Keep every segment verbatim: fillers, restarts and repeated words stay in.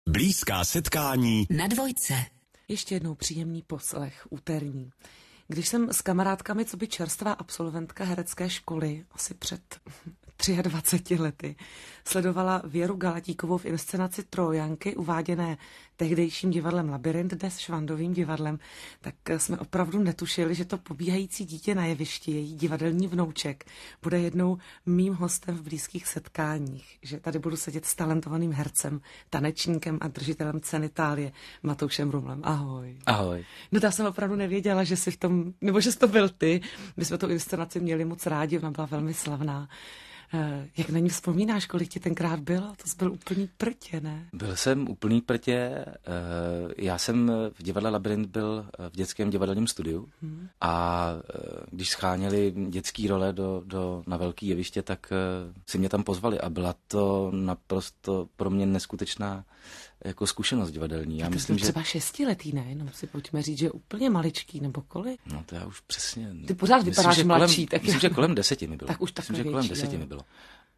Blízká setkání na dvojce. Ještě jednou příjemný poslech, úterní. Když jsem s kamarádkami, co by čerstvá absolventka herecké školy, asi před dvaceti třemi lety, sledovala Věru Galatíkovou v inscenaci Trojanky, uváděné tehdejším divadlem Labyrint, dnes Švandovým divadlem, tak jsme opravdu netušili, že to pobíhající dítě na jevišti, její divadelní vnouček, bude jednou mým hostem v blízkých setkáních, že tady budu sedět s talentovaným hercem, tanečníkem a držitelem ceny Thálie, Matoušem Rumlem. Ahoj. Ahoj. No já jsem opravdu nevěděla, že jsi v tom, nebo že jsi to byl ty. My jsme tu inscenaci měli moc rádi, ona byla velmi slavná. Jak na ní vzpomínáš, kolik ti tenkrát bylo? To jsi byl úplný prtě, ne? Byl jsem úplný prtě. Já jsem v divadle Labyrint byl v dětském divadelním studiu hmm. a když scháněli dětský role do, do, na velký jeviště, tak si mě tam pozvali a byla to naprosto pro mě neskutečná jako zkušenost divadelní. Já tak myslím, že třeba šestiletý, ne? Jenom si pojďme říct, že je úplně maličký, nebo kolik? No to já už přesně... Ty pořád vypadáš myslím, mladší. Kolem, tak myslím, že kolem deseti mi bylo. Tak už myslím, že větší, kolem deseti mi bylo.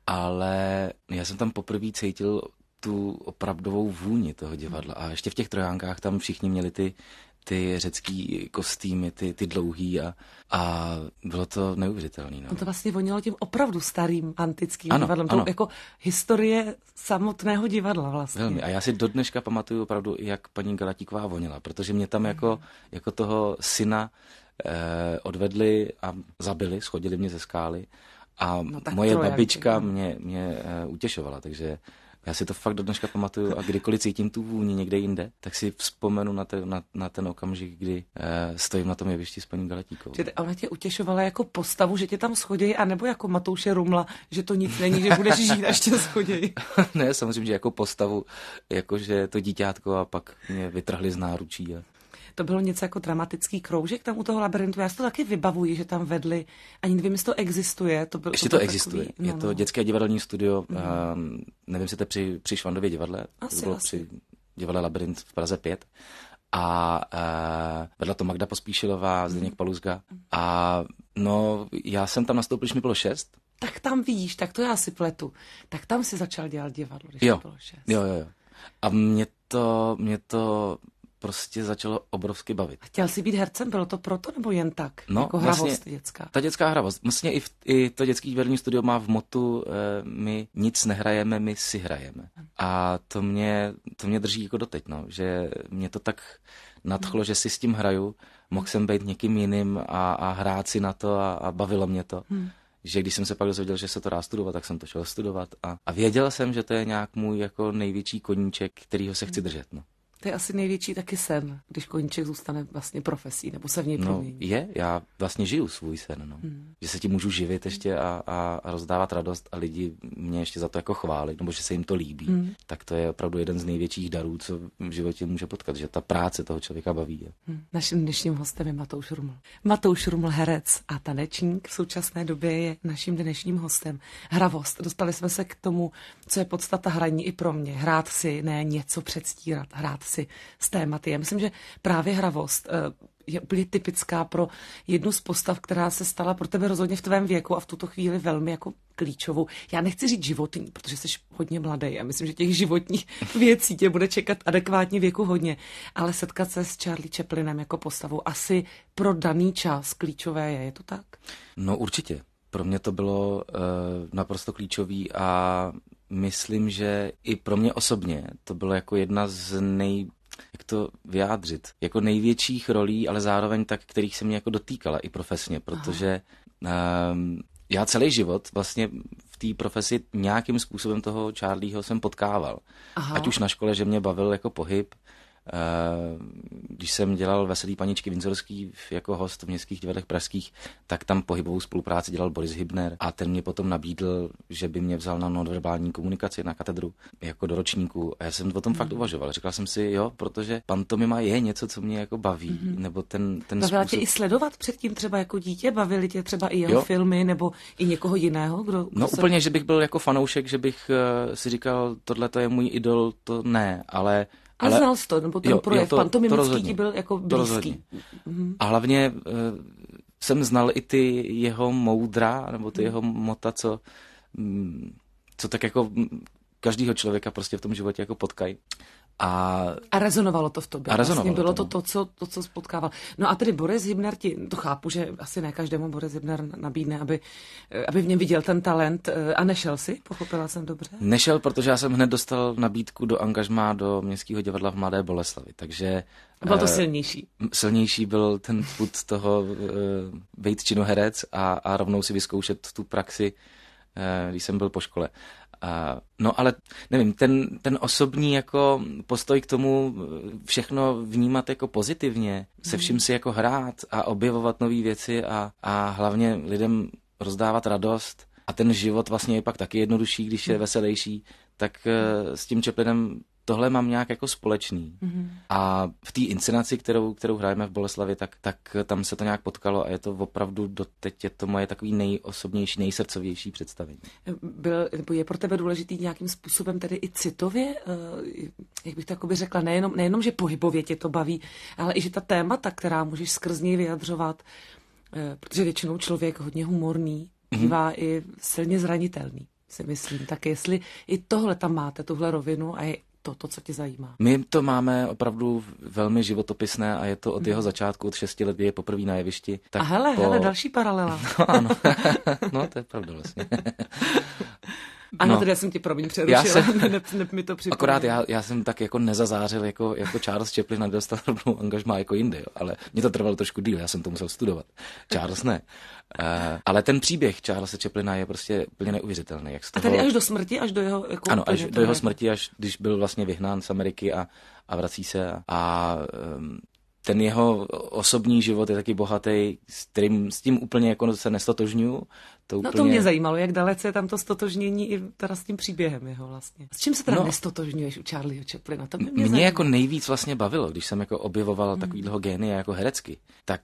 Ale já jsem tam poprvé cítil tu opravdovou vůni toho divadla. A ještě v těch Trojánkách tam všichni měli ty, ty řecký kostýmy, ty, ty dlouhý a, a bylo to neuvěřitelné. No. On to vlastně vonilo tím opravdu starým antickým ano, divadlem. Ano. To jako historie samotného divadla vlastně. Velmi. A já si do dneška pamatuju opravdu, jak paní Galatíková vonila, protože mě tam jako, jako toho syna eh, odvedli a zabili, schodili mě ze skály. A no, moje trojanky, babička no. mě, mě uh, utěšovala, takže já si to fakt do dneška pamatuju a kdykoliv cítím tu vůni někde jinde, tak si vzpomenu na, te, na, na ten okamžik, kdy uh, stojím na tom jevišti s paní Galatíkovou. Že ona tě utěšovala jako postavu, že tě tam schodějí, anebo jako Matouše Rumla, že to nic není, že budeš žít, až tě schodějí? Ne, samozřejmě, že jako postavu, jakože to díťátko a pak mě vytrhli z náručí. A... To bylo něco jako dramatický kroužek tam u toho Labyrintu. Já si to taky vybavuji, že tam vedli. Ani nevím, jestli to existuje. To byl, Ještě to, to existuje. Takový, je no, to no. dětské divadelní studio. Mm. Um, nevím, jestli to při, při Švandově divadle. Asi, to bylo asi. při divadle Labyrint v Praze pět. A uh, vedla to Magda Pospíšilová, Zdeněk Paluzga. A no, já jsem tam nastoupil, když mi bylo šest. Tak tam víš, tak to já si pletu. Tak tam si začal dělat divadlo, když jo. mi bylo šest. Jo, jo, jo. A mě to, mě to prostě začalo obrovsky bavit. A chtěl jsi být hercem? Bylo to proto, nebo jen tak? No, jako vlastně, hravost dětská? Ta dětská hravost. Vlastně i, v, i to dětský divadelní studio má v motu eh, my nic nehrajeme, my si hrajeme. A to mě, to mě drží jako doteď, no, že mě to tak nadchlo, hmm. že si s tím hraju, mohl jsem být někým jiným a, a hrát si na to a, a bavilo mě to. Hmm. Že když jsem se pak dozvěděl, že se to dá studovat, tak jsem to šel studovat a, a věděl jsem, že to je nějak můj jako největší koníček, kterýho se chci držet, no. To je asi největší taky sen, když koníček zůstane vlastně profesí, nebo se v něj promění. No, je, já vlastně žiju svůj sen, no. Hmm. Že se tím můžu živit ještě a, a, a rozdávat radost a lidi mě ještě za to jako chválí, nebo že se jim to líbí. Hmm. Tak to je opravdu jeden z největších darů, co v životě může potkat, že ta práce toho člověka baví. Hmm. Naším dnešním hostem je Matouš Ruml. Matouš Ruml, herec a tanečník, v současné době je naším dnešním hostem. Hravost. Dostali jsme se k tomu, co je podstata hraní i pro mě. Hrát si, ne něco předstírat, hrát si s tématy. Já myslím, že právě hravost je úplně typická pro jednu z postav, která se stala pro tebe rozhodně v tvém věku a v tuto chvíli velmi jako klíčovou. Já nechci říct životní, protože jsi hodně mladý a myslím, že těch životních věcí tě bude čekat adekvátně věku hodně, ale setkat se s Charlie Chaplinem jako postavou asi pro daný čas klíčové je, je to tak? No určitě. Pro mě to bylo uh, naprosto klíčový a myslím, že i pro mě osobně to bylo jako jedna z nej... jak to vyjádřit, jako největších rolí, ale zároveň tak, kterých se mě jako dotýkala i profesně, protože um, já celý život vlastně v té profesi nějakým způsobem toho Charlieho jsem potkával. Aha. Ať už na škole, že mě bavil jako pohyb, když jsem dělal Veselý paničky Winzorský jako host v městských divadlech pražských, tak tam pohybovou spolupráci dělal Boris Hybner a ten mě potom nabídl, že by mě vzal na nonverbální komunikaci na katedru jako do ročníku a já jsem o tom hmm. fakt uvažoval. Říkal jsem si, jo, protože pantomima je něco, co mě jako baví, hmm. nebo ten, ten Bavila způsob... tě i sledovat předtím třeba jako dítě? Bavili tě třeba i jeho jo. filmy nebo i někoho jiného? Kdo, kdo no se... úplně, že bych byl jako fanoušek, že bych uh, si říkal, tohle to je můj idol, to ne, ale A ale znal jsi to, nebo ten jo, projev jo, to, pantomimický ti byl jako blízký. Mhm. A hlavně uh, jsem znal i ty jeho moudra, nebo ty hmm. jeho mota, co, co tak jako každýho člověka prostě v tom životě jako potkají. A, a rezonovalo to v tobě. A rezonovalo vlastně bylo to, to, to, co, to, co spotkával. No a tedy Boris Hybner ti, to chápu, že asi ne každému Boris Hybner nabídne, aby, aby v něm viděl ten talent. A nešel si? Pochopila jsem dobře? Nešel, protože já jsem hned dostal nabídku do angažmá do Městského divadla v Mladé Boleslavi, takže... Byl to silnější. Silnější byl ten pud toho být činoherec a, a rovnou si vyzkoušet tu praxi, když jsem byl po škole. Uh, no ale nevím, ten, ten osobní jako postoj k tomu všechno vnímat jako pozitivně, se vším si jako hrát a objevovat nové věci a, a hlavně lidem rozdávat radost a ten život vlastně je pak taky jednodušší, když je veselější, tak uh, s tím Chaplinem tohle mám nějak jako společný. Mm-hmm. A v té inscenaci, kterou, kterou hrajeme v Boleslavi, tak, tak tam se to nějak potkalo a je to opravdu doteď je to moje takový nejosobnější, nejsrdcovější představení. Byl, nebo je pro tebe důležitý nějakým způsobem tedy i citově, jak bych to jakoby řekla, nejenom, nejenom, že pohybově tě to baví, ale i že ta témata, která můžeš skrz něj vyjadřovat, protože většinou člověk hodně humorný, bývá mm-hmm. i silně zranitelný, si myslím. Tak jestli i tohle tam máte, tuhle rovinu a je to, to, co tě zajímá. My to máme opravdu velmi životopisné a je to od hmm. jeho začátku, od šesti let, kdy je poprvé na jevišti. Tak a hele, po... hele, další paralela. No ano, no to je pravda vlastně. Ano, no. Tedy já jsem ti promiň přerušila, jsem... ne, ne, ne, mi to připomněl. Akorát já, já jsem tak jako nezazářil jako, jako Charles Chaplin a dostal rovnou angažmá jako jinde, jo. Ale mě to trvalo trošku díl, já jsem to musel studovat. Charles ne. Uh, ale ten příběh Charlesa Chaplina je prostě úplně neuvěřitelný. Jak z toho... A tady až do smrti, až do jeho... Jako ano, až do jeho smrti, až když byl vlastně vyhnán z Ameriky a, a vrací se a... a um, ten jeho osobní život je taky bohatý, s, kterým, s tím úplně jako se nestotožňuju. To úplně... No to mě zajímalo, jak dalece je tam to stotožnění i teda s tím příběhem jeho vlastně. S čím se teda no, nestotožňuješ u Charlieho Chaplina? To by mě, mě jako nejvíc vlastně bavilo, když jsem jako objevoval mm. takovýhleho génia jako herecky, tak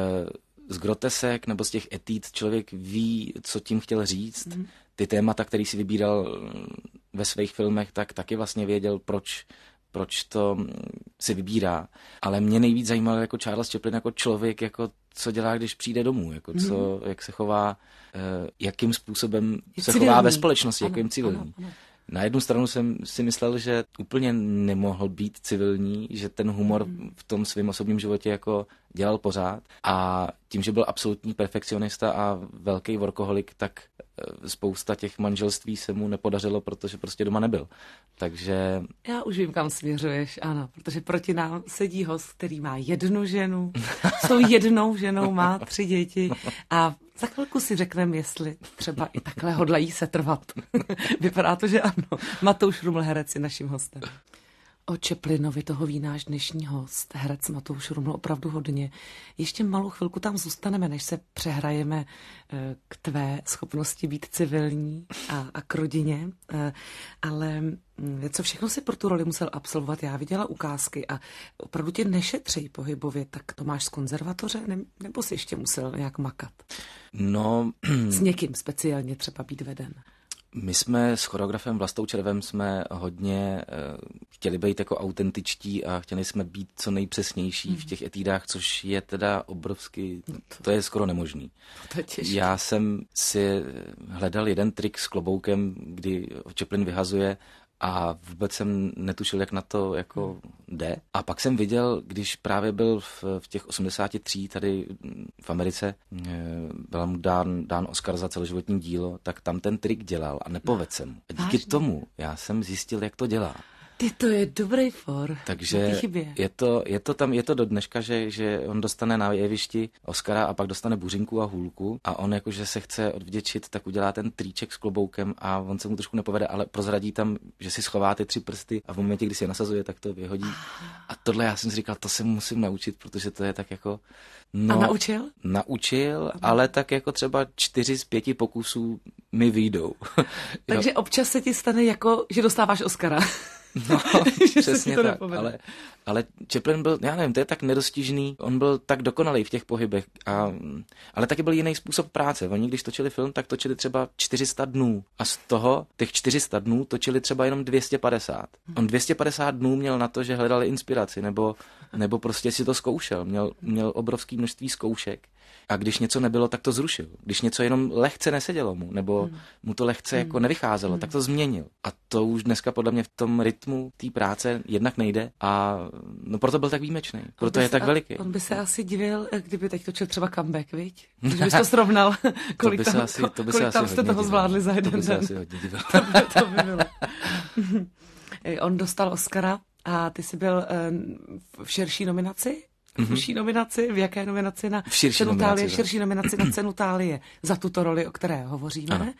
z grotesek nebo z těch etýd člověk ví, co tím chtěl říct. Mm. Ty témata, který si vybíral ve svých filmech, tak taky vlastně věděl, proč proč to si vybírá. Ale mě nejvíc zajímalo jako Charles Chaplin jako člověk, jako co dělá, když přijde domů, jako co, mm. jak se chová, jakým způsobem je se civilní. Chová ve společnosti, ano, jakým civilní. Ano, ano. Na jednu stranu jsem si myslel, že úplně nemohl být civilní, že ten humor mm. v tom svém osobním životě jako dělal pořád a tím, že byl absolutní perfekcionista a velký workoholik, tak spousta těch manželství se mu nepodařilo, protože prostě doma nebyl. Takže... Já už vím, kam směřuješ, ano, protože proti nám sedí host, který má jednu ženu, s tou jednou ženou má tři děti a za chvilku si řekneme, jestli třeba i takhle hodlají se trvat. Vypadá to, že ano. Matouš Ruml, herec, je naším hostem. O Chaplinovi toho ví náš dnešní host, herec Matouš Ruml, opravdu hodně. Ještě malou chvilku tam zůstaneme, než se přehrajeme k tvé schopnosti být civilní a, a k rodině. Ale co všechno si pro tu roli musel absolvovat? Já viděla ukázky a opravdu tě nešetří pohybově, tak to máš z konzervatoře, ne, nebo jsi ještě musel nějak makat? No... S někým speciálně třeba být veden? My jsme s choreografem Vlastou Červem jsme hodně uh, chtěli být jako autentičtí a chtěli jsme být co nejpřesnější mm. v těch etýdách, což je teda obrovsky, no to, to je skoro nemožný. To je těžké. Já jsem si hledal jeden trik s kloboukem, kdy Chaplin vyhazuje a vůbec jsem netušil, jak na to jako jde. A pak jsem viděl, když právě byl v, v těch osmdesáti třech tady v Americe, byl mu dán, dán Oscar za celoživotní dílo, tak tam ten trik dělal a nepovedl se mu. A díky Vážně? tomu já jsem zjistil, jak to dělá. Ty, to je dobrý for. Takže je to, je to tam, je to do dneška, že, že on dostane na jevišti Oscara a pak dostane buřinku a hůlku a on jakože se chce odvděčit, tak udělá ten triček s kloboukem a on se mu trošku nepovede, ale prozradí tam, že si schová ty tři prsty a v momentě, kdy si je nasazuje, tak to vyhodí. A tohle já jsem si říkal, to se musím naučit, protože to je tak jako... No, a naučil? Naučil, ale tak jako třeba čtyři z pěti pokusů mi vyjdou. Takže občas se ti stane jako, že dostáváš Oscara. No, přesně tak, ale, ale Chaplin byl, já nevím, to je tak nedostižný, on byl tak dokonalý v těch pohybech, a, ale taky byl jiný způsob práce. Oni, když točili film, tak točili třeba čtyři sta dnů a z toho, těch čtyři sta dnů, točili třeba jenom dvě stě padesát. On dvě stě padesát dnů měl na to, že hledali inspiraci, nebo, nebo prostě si to zkoušel, měl, měl obrovské množství zkoušek. A když něco nebylo, tak to zrušil. Když něco jenom lehce nesedělo mu, nebo hmm. mu to lehce hmm. jako nevycházelo, hmm. tak to změnil. A to už dneska podle mě v tom rytmu té práce jednak nejde a no proto byl tak výjimečný. Proto je tak veliký. On by se asi divil, kdyby teď točil třeba comeback, viď? Když bys to srovnal, kolik to tam, asi, to by kolik tam jste toho zvládli za jeden to by den. Se asi hodně divil. to, by, to by bylo. On dostal Oscara a ty jsi byl v širší nominaci? V užší nominaci? V jaké nominaci na v širší cenu nominaci, Thálie? V širší nominaci na cenu Thálie za tuto roli, o které hovoříme. Ano.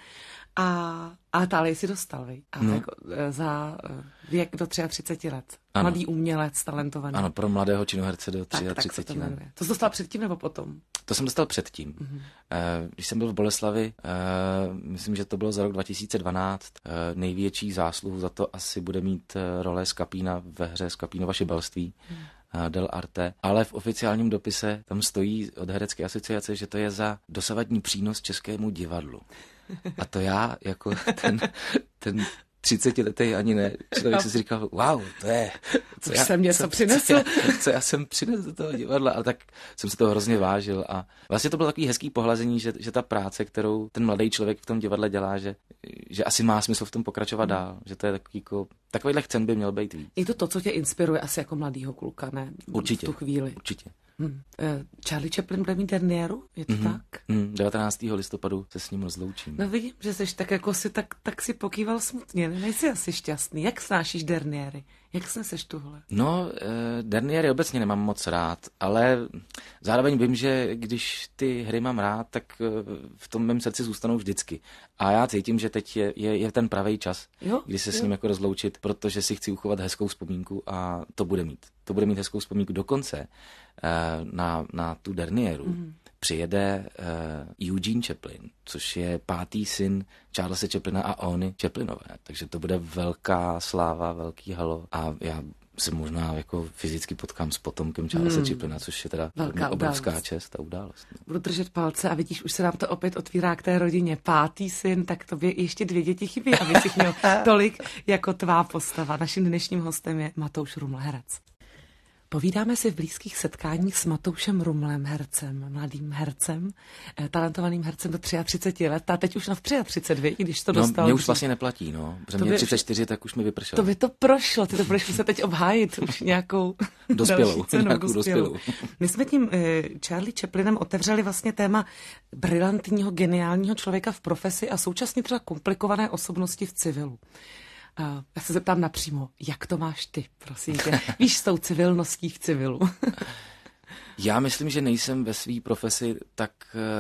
A, a Thálie si dostal, vej? A no. jako, za věk do třicet tři let. Ano. Mladý umělec, talentovaný. Ano, pro mladého činoherce do třicet tři tak, let. To jsi dostal předtím nebo potom? To jsem dostal předtím. Mm-hmm. Když jsem byl v Boleslavi, myslím, že to bylo za rok dva tisíce dvanáct, největší zásluhu za to asi bude mít role Skapína ve hře Skapínova šibalství. Mm. Del Arte, ale v oficiálním dopise tam stojí od herecké asociace, že to je za dosavadní přínos českému divadlu. A to já jako ten, ten třicetiletý ani ne. Člověk si říkal, wow, to je... Co já jsem něco přinesl. Co, co, co já jsem přinesl do toho divadla, ale tak jsem si to hrozně vážil a vlastně to bylo takový hezký pohlazení, že, že ta práce, kterou ten mladý člověk v tom divadle dělá, že, že asi má smysl v tom pokračovat dál, že to je takový jako, takovýhle chcen by měl být víc. Je to to, co tě inspiruje asi jako mladýho kluka, ne? Určitě. V tu chvíli. Určitě. Hmm. Charlie Chaplin bude mít derniéru, je to mm-hmm. tak? Mm, devatenáctého listopadu se s ním rozloučím. No vidím, že jsi tak jako si, tak, tak si pokýval smutně, nejsi asi šťastný. Jak snášíš derniéry? Jak sneseš tuhle? No, eh, derniéry obecně nemám moc rád, ale zároveň vím, že když ty hry mám rád, tak eh, v tom mém srdci zůstanou vždycky. A já cítím, že teď je, je, je ten pravý čas, jo, kdy se jo. s ním jako rozloučit, protože si chci uchovat hezkou vzpomínku a to bude mít. To bude mít hezkou vzpomínku dokonce eh, na, na tu derniéru. Mm. Přijede uh, Eugene Chaplin, což je pátý syn Charlese Chaplina a Ony Chaplinové. Takže to bude velká sláva, velký halo. A já se možná jako fyzicky potkám s potomkem Charlese hmm. Chaplina, což je teda obrovská událost. čest a událost. Budu držet palce a vidíš, už se nám to opět otvírá k té rodině. Pátý syn, tak tobě ještě dvě děti chybí, aby si měl tolik jako tvá postava. Naším dnešním hostem je Matouš Ruml, herec. Povídáme si v blízkých setkáních s Matoušem Rumlem, hercem, mladým hercem, talentovaným hercem do třicet tři let, a teď už na třicet tři, když to no, dostal. Mě už vlastně neplatí, no, protože mě třicet čtyři, tak už mi vypršelo. To by to prošlo, ty to budeš muset teď obhájit už nějakou dospělou, cenu, nějakou dospělou. dospělou. My jsme tím uh, Charlie Chaplinem otevřeli vlastně téma brilantního, geniálního člověka v profesi a současně třeba komplikované osobnosti v civilu. Uh, já se zeptám napřímo, jak to máš ty, prosím tě? Víš, s tou civilností v civilu. Já myslím, že nejsem ve své profesi tak,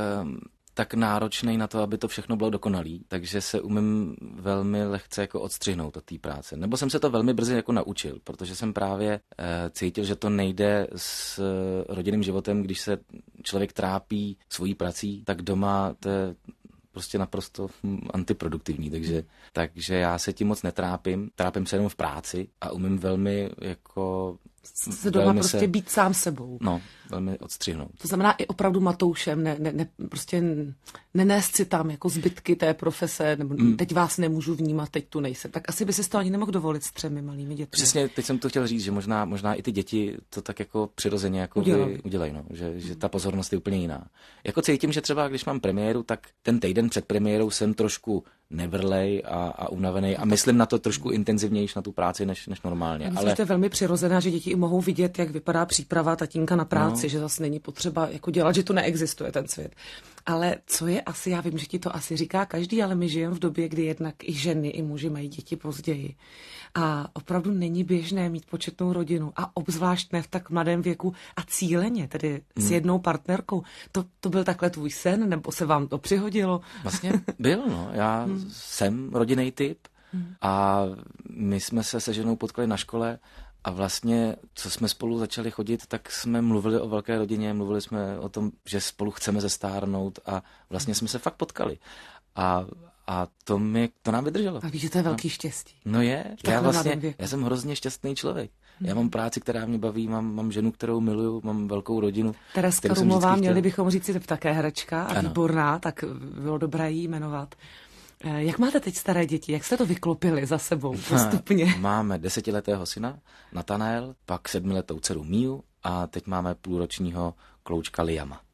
tak náročnej na to, aby to všechno bylo dokonalý, takže se umím velmi lehce jako odstřihnout od té práce. Nebo jsem se to velmi brzy jako naučil, protože jsem právě uh, cítil, že to nejde s uh, rodinným životem, když se člověk trápí svojí prací, tak doma to je prostě naprosto antiproduktivní, takže, takže já se tím moc netrápím, trápím se jenom v práci a umím velmi jako... Se doma prostě se, být sám sebou. No, velmi odstřihnout. To znamená i opravdu Matoušem, ne, ne, ne, prostě nenést si tam jako zbytky té profese, nebo mm. teď vás nemůžu vnímat, teď tu nejsem. Tak asi by si to ani nemohl dovolit s třemi malými dětmi. Přesně, teď jsem to chtěl říct, že možná, možná i ty děti to tak jako přirozeně jako udělají, udělaj, no, že, mm. že ta pozornost je úplně jiná. Jako cítím, že třeba když mám premiéru, tak ten týden před premiérou jsem trošku nevrlej a, a unavený a myslím na to trošku intenzivnější na tu práci než, než normálně. Myslím, ale že to je velmi přirozené, že děti i mohou vidět, jak vypadá příprava tatínka na práci, no. že zase není potřeba jako dělat, že tu neexistuje ten svět. Ale co je asi, já vím, že ti to asi říká každý, ale my žijeme v době, kdy jednak i ženy, i muži mají děti později. A opravdu není běžné mít početnou rodinu a obzvlášť ne v tak mladém věku a cíleně, tedy hmm. s jednou partnerkou. To, to byl takhle tvůj sen, nebo se vám to přihodilo? Vlastně byl, no. Já hmm. jsem rodinný typ hmm. a my jsme se se ženou potkali na škole a vlastně, co jsme spolu začali chodit, tak jsme mluvili o velké rodině, mluvili jsme o tom, že spolu chceme zestárnout a vlastně jsme se fakt potkali. A A to, mi, to nám vydrželo. A víš, že to je velký no. štěstí. No je. Já, vlastně, já jsem hrozně šťastný člověk. Hmm. Já mám práci, která mě baví, mám, mám ženu, kterou miluju, mám velkou rodinu. Tereska Rumlová, měli bychom říct, že také herečka a ano. výborná, tak bylo dobré jí jmenovat. Jak máte teď staré děti? Jak jste to vyklopili za sebou postupně? Máme desetiletého syna, Natanael, pak sedmiletou dceru Miu a teď máme půlročního kloučka Liama.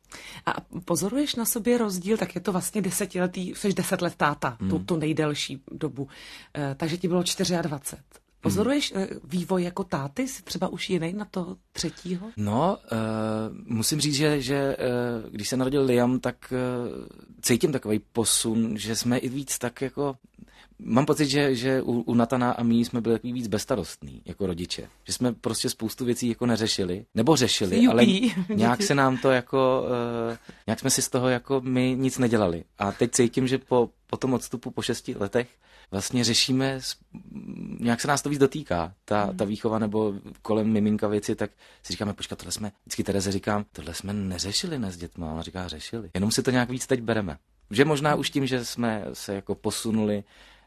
A pozoruješ na sobě rozdíl, tak je to vlastně desetiletý, jsi deset let táta, hmm. tu, tu nejdelší dobu, e, takže ti bylo dvacet čtyři. Pozoruješ hmm. vývoj jako táty, jsi třeba už jiný na toho třetího? No, uh, musím říct, že, že uh, když se narodil Liam, tak uh, cítím takový posun, že jsme i víc tak jako... Mám pocit, že, že u, u Natana a mý jsme byli takový víc bezstarostní jako rodiče. Že jsme prostě spoustu věcí jako neřešili, nebo řešili, Jupí. ale nějak se nám to jako, uh, nějak jsme si z toho jako my nic nedělali. A teď cítím, že po, po tom odstupu po šesti letech vlastně řešíme, nějak se nás to víc dotýká, ta, ta výchova nebo kolem miminka věci, tak si říkáme, počkat, tohle jsme, vždycky Tereze říkám, tohle jsme neřešili ne s dětma, ona říká, řešili. Jenom si to nějak víc teď bereme. Že možná už tím, že jsme se jako posunuli,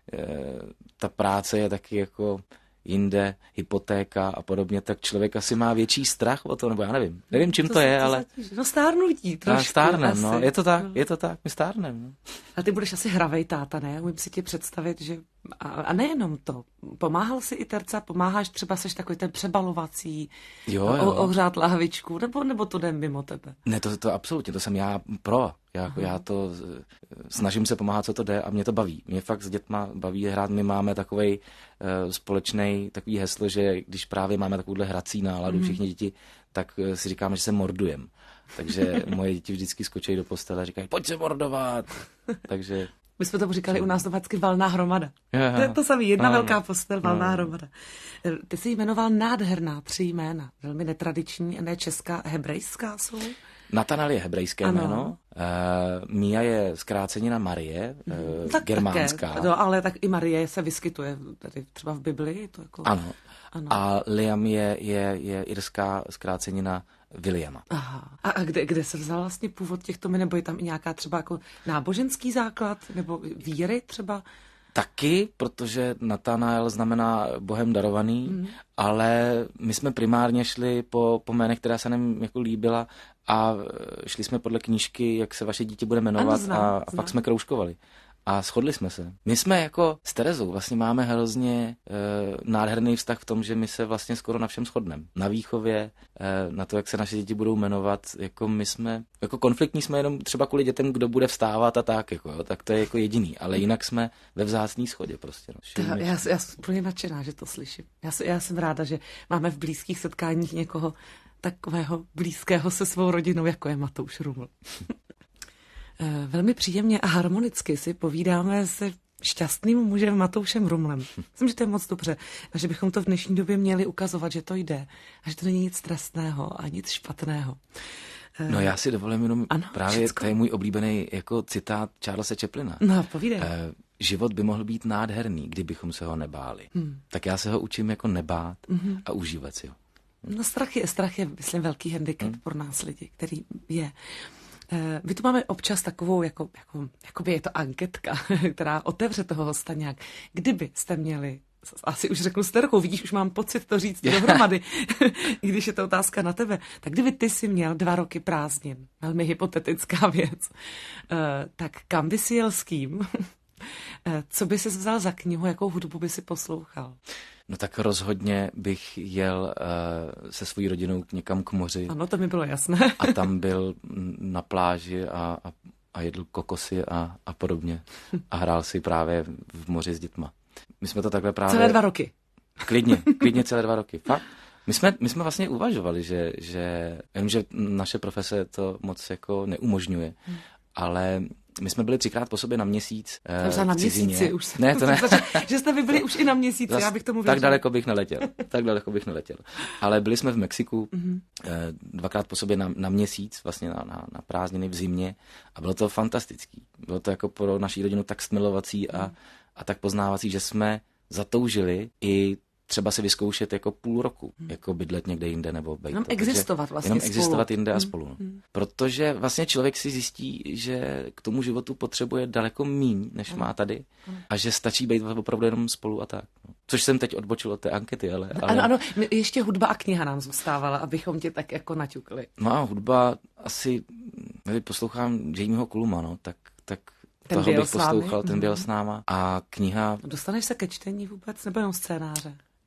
ta práce je taky jako jinde, hypotéka a podobně, tak člověk asi má větší strach o to, nebo já nevím. Nevím, čím to, to je, to ale... Zatíž. No stárnutí trošku. Stárnem, no, je to tak, no. je to tak, my stárnem. No. A ty budeš asi hravej táta, ne? Umím si tě představit, že... A, a nejenom to. Pomáhal si i Terce, pomáháš třeba, seš takový ten přebalovací, jo, jo. ohřát lahvičku, nebo, nebo to jde mimo tebe? Ne, to, to absolutně, to jsem já pro. Já, já to snažím se pomáhat, co to jde a mě to baví. Mě fakt s dětma baví hrát. My máme takovej uh, společný takový heslo, že když právě máme takovouhle hrací náladu mm. všichni děti, tak uh, si říkáme, že se mordujem. Takže moje děti vždycky skočí do postele a říkají, pojď se mordovat. Takže... My jsme tomu říkali u nás doma vždycky valná hromada. Aha. To je to samé, jedna Aha. velká postel, valná Aha. hromada. Ty jsi jmenoval nádherná tři jména, velmi netradiční, ne česká, hebrejská jsou? Natanel je hebrejské ano. jméno, uh, Mia je zkrácenina Marie, uh, tak germánská. Také. No, ale tak i Marie se vyskytuje tady třeba v Biblii. To jako... Ano. ano. A Liam je, je, je irská zkrácenina Williama. Aha. A, a kde, kde se vzal vlastně původ těchto jmen, nebo je tam i nějaká třeba jako náboženský základ, nebo víry třeba? Taky, protože Natanael znamená Bohem darovaný, mm. ale my jsme primárně šli po, po jménech, která se nám jako líbila a šli jsme podle knížky, jak se vaše dítě bude jmenovat, ano, znám, a, a pak jsme kroužkovali. A shodli jsme se. My jsme jako s Terezou vlastně máme hrozně e, nádherný vztah v tom, že my se vlastně skoro na všem shodneme. Na výchově, e, na to, jak se naše děti budou jmenovat, jako my jsme, jako konfliktní jsme jenom třeba kvůli dětem, kdo bude vstávat a tak, jako, jo, tak to je jako jediný, ale jinak jsme ve vzácný shodě prostě. No. Já, já, já jsem úplně nadšená, že to slyším. Já, já jsem ráda, že máme v blízkých setkáních někoho takového blízkého se svou rodinou, jako je Matouš Ruml. Velmi příjemně a harmonicky si povídáme se šťastným mužem Matoušem Rumlem. Myslím, že to je moc dobře a že bychom to v dnešní době měli ukazovat, že to jde a že to není nic trestného a nic špatného. No já si dovolím jenom ano, právě, všecko. To je můj oblíbený jako citát Charlesa Chaplina. No, povídej. Eh, život by mohl být nádherný, kdybychom se ho nebáli. Hmm. Tak já se ho učím jako nebát hmm. a užívat si ho. No strach je, strach je, myslím, velký handicap hmm. pro nás lidi, který je. My tu máme občas takovou, jako, jako, jakoby je to anketka, která otevře toho hosta nějak. Kdyby jste měli, asi už řeknu s Terkou, vidíš, už mám pocit to říct dohromady, když je to otázka na tebe, tak kdyby ty si měl dva roky prázdnin, velmi hypotetická věc, tak kam by si jel s kým? Co by si vzal za knihu, jakou hudbu by si poslouchal? No tak rozhodně bych jel uh, se svojí rodinou někam k moři. Ano, to mi bylo jasné. A tam byl na pláži a, a, a jedl kokosy a, a podobně. A hrál si právě v moři s dětma. My jsme to takhle právě... Celé dva roky. Klidně, klidně celé dva roky. Fakt. My jsme, my jsme vlastně uvažovali, že, že, jenomže naše profese to moc jako neumožňuje, hmm. ale... My jsme byli třikrát po sobě na měsíc uh, na měsíci už jsem. Ne, to ne. Že jste vy byli už i na měsíci, Zas, já bych tomu věřil. Tak daleko bych neletěl. Tak daleko bych neletěl. Ale byli jsme v Mexiku mm-hmm. dvakrát po sobě na, na měsíc, vlastně na, na, na prázdniny v zimě a bylo to fantastický. Bylo to jako pro naší rodinu tak stmilovací a, mm. a tak poznávací, že jsme zatoužili i třeba si vyzkoušet jako půl roku, hmm. jako bydlet někde jinde nebo bejt. Jenom existovat vlastně Jenom spolu. existovat jinde a spolu. Hmm. Hmm. Protože vlastně člověk si zjistí, že k tomu životu potřebuje daleko míň, než hmm. má tady hmm. a že stačí být opravdu jenom spolu a tak. Což jsem teď odbočil od té ankety, ale... ale... Ano, ano, ještě hudba a kniha nám zůstávala, abychom tě tak jako naťukli. No a hudba asi, když poslouchám Jamieho Culluma, no, tak... tak ten toho bych poslouchal, ten byl s náma. A kniha... Dostaneš se ke čtení vůbec, nebo jenom scénáře?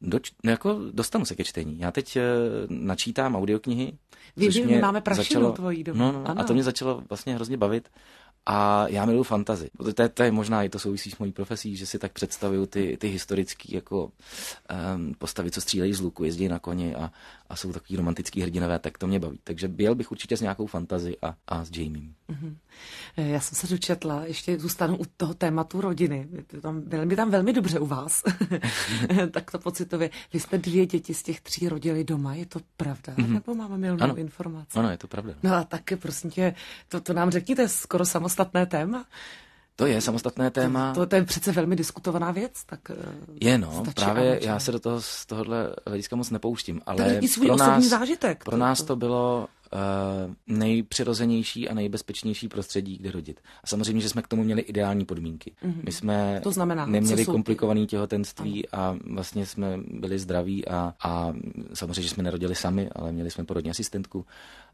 Doč, no jako dostanu se ke čtení. Já teď uh, načítám audioknihy. Vím, vím, my máme prašinu začalo, tvojí dobu. No, no, a to mě začalo vlastně hrozně bavit. A já miluji fantasy. To je, to je možná i to souvisí s mojí profesí, že si tak představuju ty, ty historické jako um, postavy, co střílejí z luku, jezdí na koni a, a jsou takový romantický hrdinové, tak to mě baví. Takže byl bych určitě s nějakou fantasy a, a s Jamiem. Mm-hmm. Já jsem se dočetla, ještě zůstanu u toho tématu rodiny. Tam, bylo mi tam velmi dobře u vás. Tak to pocitově. Vy jste dvě děti z těch tří rodili doma, je to pravda? Mm-hmm. Nebo máme milnou informaci? Ano, je to pravda. No a tak prosím tě, to, to nám řekněte, skoro samostatné téma. To je samostatné téma. To, to, to je přece velmi diskutovaná věc. Tak je, no, právě já se do toho z tohohle hlediska moc nepouštím. Ale to je i svůj pro osobní nás, zážitek. Pro nás to bylo uh, nejpřirozenější a nejbezpečnější prostředí, kde rodit. A samozřejmě, že jsme k tomu měli ideální podmínky. Mm-hmm. My jsme to znamená, neměli komplikované těhotenství a vlastně jsme byli zdraví a, a samozřejmě, že jsme nerodili sami, ale měli jsme porodní asistentku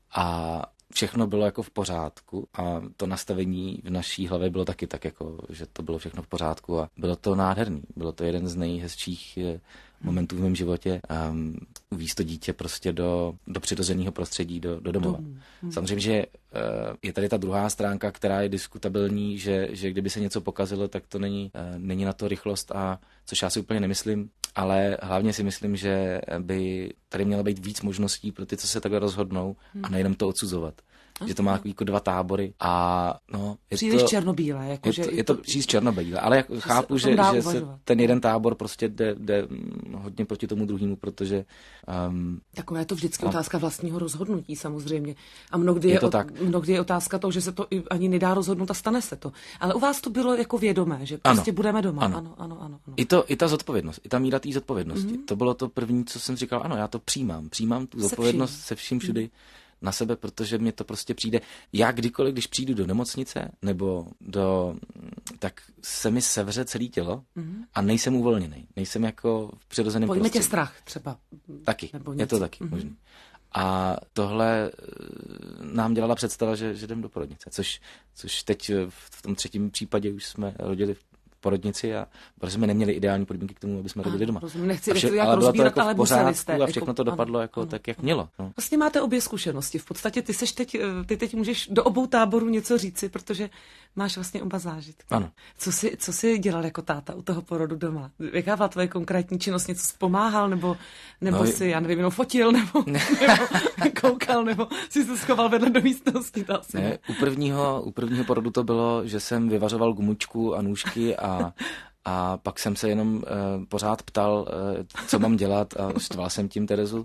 a všechno bylo jako v pořádku a to nastavení v naší hlavě bylo taky tak, jako, že to bylo všechno v pořádku a bylo to nádherný. Bylo to jeden z nejhezčích momentů v mém životě. Um, uvízt to dítě prostě do, do přirozeného prostředí, do, do domova. Hmm. Samozřejmě, že uh, je tady ta druhá stránka, která je diskutabilní, že, že kdyby se něco pokazilo, tak to není, uh, není na to rychlost, a což já si úplně nemyslím, ale hlavně si myslím, že by tady mělo být víc možností pro ty, co se takhle rozhodnou, hmm. a nejenom to odsuzovat. Že to má jako dva tábory a no... Je příliš to, černobílé. Jako je, že to, je to příliš černobílé, ale jako chápu, že, že se ten jeden tábor prostě jde, jde hodně proti tomu druhému, protože... Um, Taková je to vždycky a, otázka vlastního rozhodnutí samozřejmě. A mnohdy je, je, to o, tak. mnohdy je otázka toho, že se to ani nedá rozhodnout a stane se to. Ale u vás to bylo jako vědomé, že prostě ano, budeme doma. Ano, ano, ano. ano, ano. I, to, I ta zodpovědnost, i ta míra té zodpovědnosti. Mm-hmm. To bylo to první, co jsem říkal, ano, já to přijímám. Přijímám tu zodpovědnost se vším všudy. Mm-hmm. na sebe, protože mě to prostě přijde. Já kdykoliv, když přijdu do nemocnice, nebo do, tak se mi sevře celé tělo mm-hmm. a nejsem uvolněný. Nejsem jako v přirozeném prostředí. Pojďme tě strach třeba. Taky, je to taky mm-hmm. možný. A tohle nám dělala představa, že, že jdem do porodnice, což, což teď v tom třetím případě už jsme rodili v porodnici a protože jsme neměli ideální podmínky k tomu, aby jsme rodili doma. Rozumím, nechci, vše, nechci ale bylo to jako ale v pořádku jste, a všechno jako, to dopadlo ano, jako ano, tak, jak ano. mělo. No. Vlastně máte obě zkušenosti. V podstatě ty seš teď, ty teď můžeš do obou táborů něco říci, protože máš vlastně oba zážitky. Ano. Co jsi, co jsi dělal jako táta u toho porodu doma? Jaká byla tvoje konkrétní činnost? Něco jsi pomáhal, nebo, nebo no, si, já nevím, jenom fotil, nebo, nebo koukal, nebo jsi se schoval vedle do místnosti? Ne, ne. U, prvního, u prvního porodu to bylo, že jsem vyvařoval gumičku a nůžky a A pak jsem se jenom uh, pořád ptal, uh, co mám dělat, a štval jsem tím Terezu.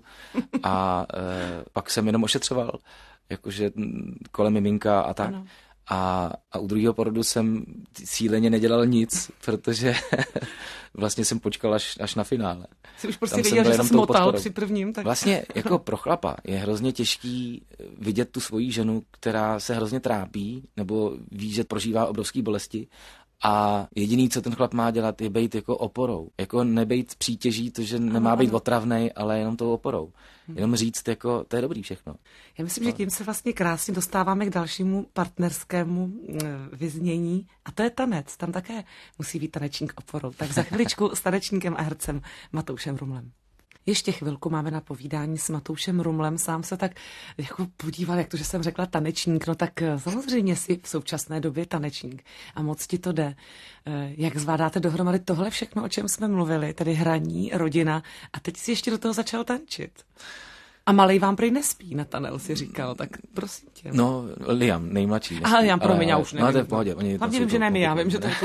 A uh, pak jsem jenom ošetřoval, jakože kolem miminka a tak. A, a u druhého porodu jsem cíleně nedělal nic, protože vlastně jsem počkal až, až na finále. Jsi už prostě věděl, že jsi motal při prvním. Tak... Vlastně jako pro chlapa je hrozně těžký vidět tu svoji ženu, která se hrozně trápí, nebo ví, že prožívá obrovské bolesti. A jediný, co ten chlap má dělat, je být jako oporou. Jako nebejt přítěží, to, že nemá ano, být ano. otravnej, ale jenom tou oporou. Jenom říct, jako, to je dobrý všechno. Já myslím, no. že tím se vlastně krásně dostáváme k dalšímu partnerskému vyznění. A to je tanec. Tam také musí být tanečník oporou. Tak za chviličku s tanečníkem a hercem Matoušem Rumlem. Ještě chvilku máme na povídání s Matoušem Rumlem. Sám se tak jako podíval, jak to, že jsem řekla tanečník. No tak samozřejmě si v současné době tanečník. A moc ti to jde. Jak zvládáte dohromady tohle všechno, o čem jsme mluvili, tedy hraní, rodina, a teď si ještě do toho začal tančit. A malej vám prý nespí, Natanel si říkal, tak prosím tě. No, Liam, nejmladší. Aha, Liam, promiň, já už nevím. No, to je v pohodě. Oni hlavně vím, že ne my, já vím, že to je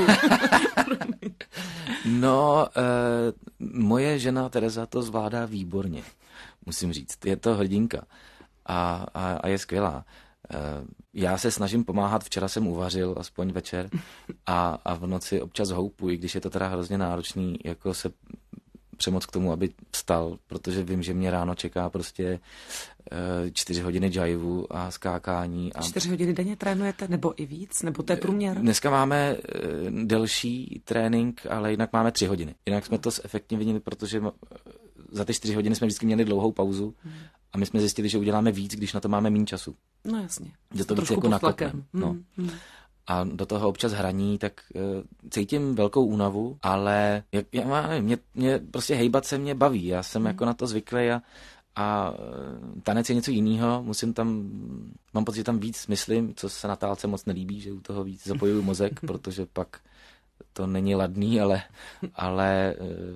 No, eh, moje žena Tereza to zvládá výborně, musím říct. Je to hrdinka a, a, a je skvělá. Eh, já se snažím pomáhat, včera jsem uvařil, aspoň večer, a, a v noci občas houpuji, když je to teda hrozně náročný, jako se přemoc k tomu, aby vstal, protože vím, že mě ráno čeká prostě uh, čtyři hodiny džajvu a skákání. A... Čtyři hodiny denně trénujete, nebo i víc, nebo to je průměr? Dneska máme uh, delší trénink, ale jinak máme tři hodiny. Jinak jsme to zefektivnili, protože za ty čtyři hodiny jsme vždycky měli dlouhou pauzu hmm. a my jsme zjistili, že uděláme víc, když na to máme méně času. No jasně. Že to víc jako nakopne. No. Hmm. a do toho občas hraní, tak uh, cítím velkou únavu, ale jak, já nevím, mě, mě prostě hejbat se mě baví, já jsem hmm. jako na to zvyklý a A tanec je něco jiného, musím tam, mám pocit, že tam víc myslím, co se Natálce moc nelíbí, že u toho víc zapojuju mozek, protože pak to není ladný, ale, ale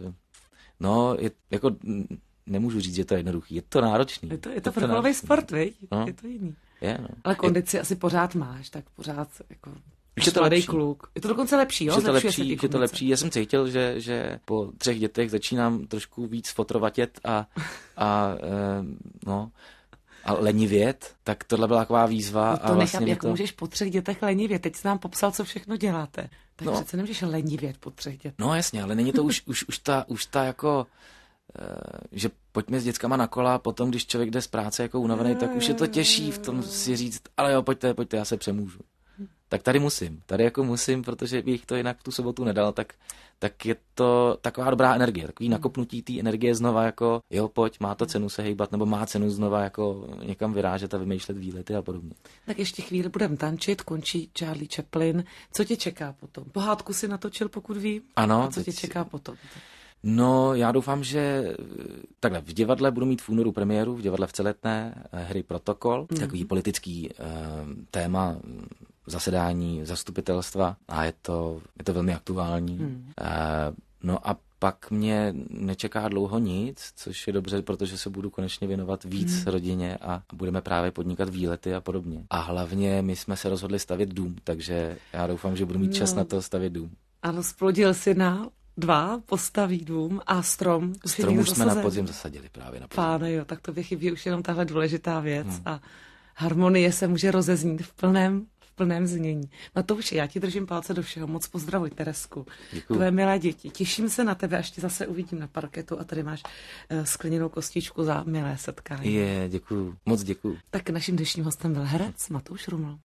no, je, jako nemůžu říct, že to je jednoduchý, je to náročný. Je to, je to vrcholový sport, viď? No. Je to jiný. Je, no. Ale kondici je, asi pořád máš, tak pořád jako... Už je to lepší. Kluk. Je to dokonce lepší, jo? Je to lepší, je to lepší. Já jsem cítil, že, že po třech dětech začínám trošku víc fotrovatět a, a no, a lenivět, tak tohle byla taková výzva. No to a vlastně nechám, jak to... můžeš po třech dětech lenivět. Teď jsi nám popsal, co všechno děláte. Tak no. Přece nemůžeš lenivět po třech dětech. No jasně, ale není to už, už, už, ta, už ta jako... že pojďme s dětskama na kola, potom, když člověk jde z práce jako unavený, tak už je to těžší v tom si říct, ale jo, pojďte, pojďte, já se přemůžu. Tak tady musím, tady jako musím, protože bych to jinak tu sobotu nedal, tak, tak je to taková dobrá energie, takový nakopnutí té energie znova jako, jo, pojď, má to cenu se hejbat, nebo má cenu znova jako někam vyrážet a vymýšlet výlety a podobně. Tak ještě chvíli budeme tančit, končí Charlie Chaplin. Co tě čeká potom? Pohádku si natočil, pokud vím? Ano. A co tě čeká potom? No, já doufám, že takhle v divadle budu mít v únoru premiéru, v divadle v Celetné, hry Protokol, mm. takový politický uh, téma, zasedání zastupitelstva a je to, je to velmi aktuální. Mm. Uh, no a pak mě nečeká dlouho nic, což je dobře, protože se budu konečně věnovat víc mm. rodině a budeme právě podnikat výlety a podobně. A hlavně my jsme se rozhodli stavět dům, takže já doufám, že budu mít čas no. na to stavět dům. Ano, splodil si na dva, postaví dům a strom. Už strom už jsme na podzim zasadili právě na podzim. Páne jo, tak to by chybí už jenom tahle důležitá věc hmm. a harmonie se může rozeznít v plném, v plném znění. Matouši, já ti držím palce do všeho, moc pozdravuj Teresku. Děkuju. Tvé milé děti. Těším se na tebe, až tě zase uvidím na parketu a tady máš uh, skleněnou kostičku za milé setkání. Je, děkuju, moc děkuju. Tak naším dnešním hostem byl herec Matouš Ruml.